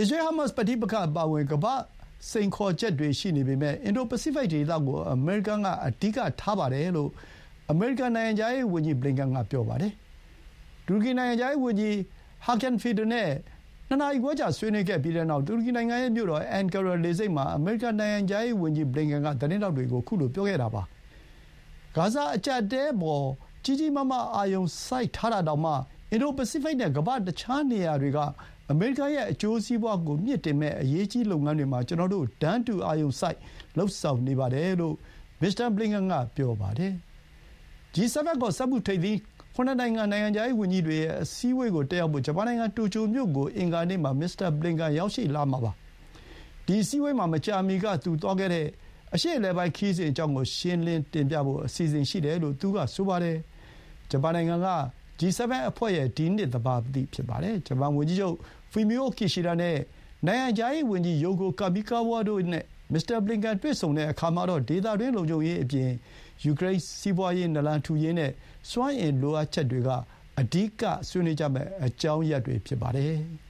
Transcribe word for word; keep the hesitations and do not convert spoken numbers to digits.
အစ္စရေး-ဟာမတ်စ်ပဋိပက္ခအပါအဝင်ကမ္ဘာ့စိန်ခေါ်ချက်တွေရှိနေပေမဲ့အင်ဒိုပစိဖိတ်ဒေသကိုအမေရိကန်ကအဓိကထားပါတယ်လို့အမေရိကန်နိုင်ငံခြားရေးဝန်ကြီးဘလင်ကန်ကပြောပါတယ်။တူရကီနိုင်ငံခြားရေးဝန်ကြီးဟာကန်ဖီဒန်နဲ့နှစ်နာရီခွဲကြာဆွေးနွေးခဲ့ပြီးတဲ့နောက်တူရကီနိုင်ငံရဲ့မြို့တော်အန်ကာရာလေဆိပ်မှာအမေရိကန်နိုင်ငံခြားရေးဝန်ကြီးဘလင်ကန်ကသတင်းထောက်တွေကိုခုလိုပြောခဲ့တာပါ။ဂါဇာအကျပ်အတည်းအပေါ်ကြီးကြီးမားမားအာရုံစိုက်ထားတာတောင်မှအင်ဒိုပစိဖိတ်နဲ့ကမ္ဘာ့တခြားနေရာတွေကအမေရိကန်ရဲ့အကျိုးစီးပွားကိုမြှင့်တင်မဲ့အရေးကြီးလုပ်ငန်းတွေမှာကျွန်တော်တို့တန်းတူအာရုံစိုက်လှုပ်ဆောင်နေပါတယ်လို့မစ္စတာဘလင်ကန်ကပြောပါတယ်။ ဂျီ ဆဗန် ခေါ်စက်မှုထိပ်သီးခုနစ်နိုင်ငံနိုင်ငံခြားရေးဝန်ကြီးတွေရဲ့အစည်းအဝေးကိုတက်ရောက်ဖို့ဂျပန်နိုင်ငံတိုကျိုမြို့ကိုအင်္ဂါနေ့မှာမစ္စတာဘလင်ကန်ရောက်ရှိလာမှာပါ။ဒီအစည်းအဝေးမှာမကြာမီကသူသွားခဲ့တဲ့အရှေ့အလယ်ပိုင်းခရီးစဉ်အကြောင်းကိုရှင်းလင်းတင်ပြဖို့အစီအစဥ်ရှိတယ်လို့သူကဆိုပါတယ်။ဂျပန်နိုင်ငံက ဂျီ ဆဗန် အဖွဲ့ရဲ့ဒီနှစ်သဘာပတိဖြစ်ပါတယ်။ဂျပန်ဝန်ကြီးချုပ်ဖူမီအို ကီရှီဒါနဲ့နိုင်ငံခြားရေးဝန်ကြီးယိုကိုကာမီကာဝါတို့နဲ့မစ္စတာဘလင်ကန်တွေ့ဆုံတဲ့အခါမှာတော့ဒေသတွင်းလုံခြုံရေးအပြင်ယူကရိန်းစီးပွားရေးနလန်ထူရေးနဲ့စွမ်းအင်လိုအပ်ချက်တွေကအဓိကဆွေးနွေးကြမယ့်အကြောင်းရပ်တွေဖြစ်ပါတယ်။